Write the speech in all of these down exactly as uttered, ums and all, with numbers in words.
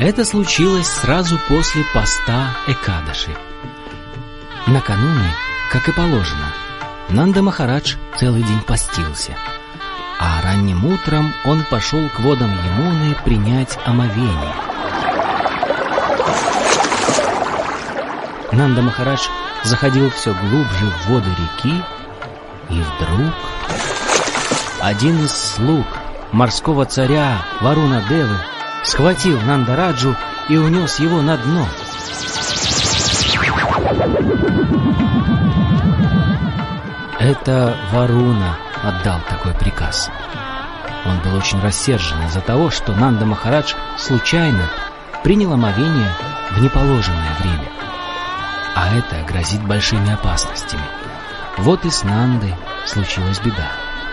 Это случилось сразу после поста Экадаши. Накануне, как и положено, Нанда Махарадж целый день постился, а ранним утром он пошел к водам Ямуны принять омовение. Нанда Махарадж заходил все глубже в воды реки, и вдруг один из слуг морского царя Варуна Девы схватил Нандараджу и унес его на дно. Это Варуна отдал такой приказ. Он был очень рассержен из-за того, что Нанда Махарадж случайно принял омовение в неположенное время. А это грозит большими опасностями. Вот и с Нандой случилась беда.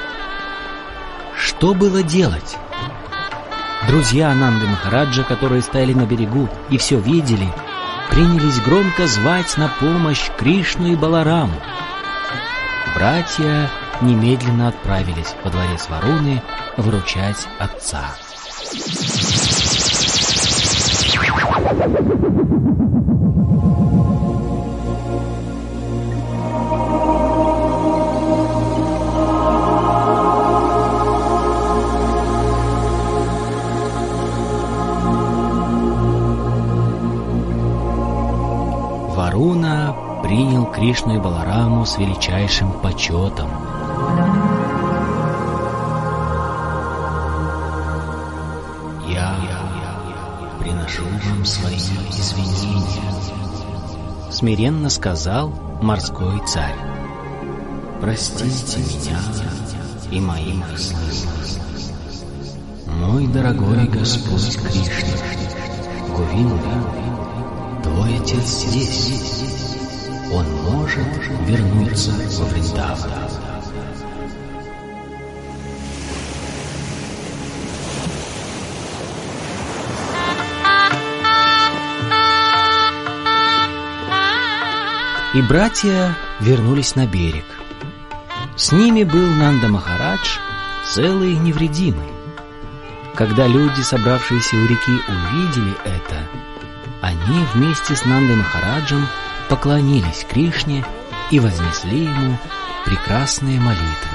Что было делать? Друзья Нанды Махараджа, которые стояли на берегу и все видели, принялись громко звать на помощь Кришну и Балараму. Братья немедленно отправились во дворец Варуны выручать отца. Варуна принял Кришну и Балараму с величайшим почетом. «Я приношу вам свои извинения», — смиренно сказал морской царь. «Простите меня и моих слуг. Мой дорогой Господь Кришна, Говинда, твой отец здесь. Он может вернуться во Вриндаван». И братья вернулись на берег. С ними был Нанда Махарадж, целый и невредимый. Когда люди, собравшиеся у реки, увидели это, они вместе с Нандой Махараджем поклонились Кришне и вознесли ему прекрасные молитвы.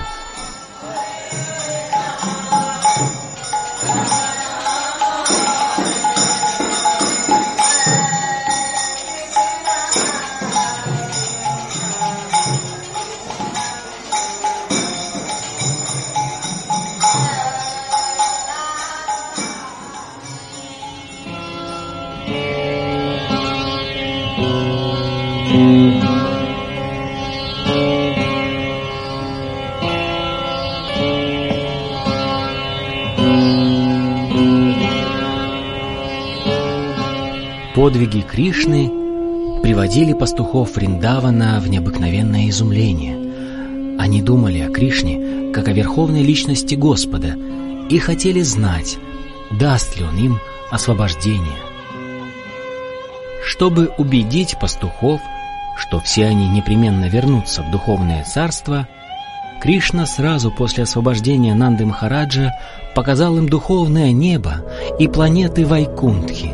Подвиги Кришны приводили пастухов Вриндавана в необыкновенное изумление. Они думали о Кришне как о верховной личности Господа и хотели знать, даст ли Он им освобождение. Чтобы убедить пастухов, что все они непременно вернутся в духовное царство, Кришна сразу после освобождения Нанды Махараджа показал им духовное небо и планеты Вайкунтхи.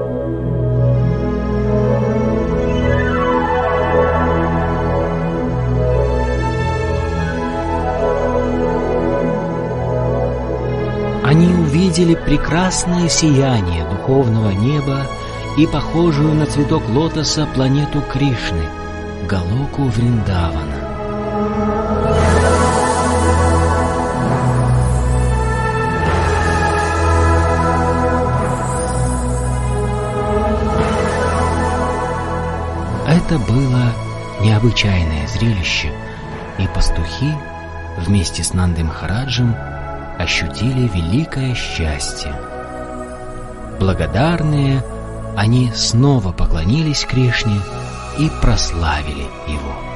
Они увидели прекрасное сияние духовного неба и похожую на цветок лотоса планету Кришны, Галоку Вриндавана. Это было необычайное зрелище, и пастухи вместе с Нандой Махараджем ощутили великое счастье. Благодарные, они снова поклонились Кришне и прославили Его.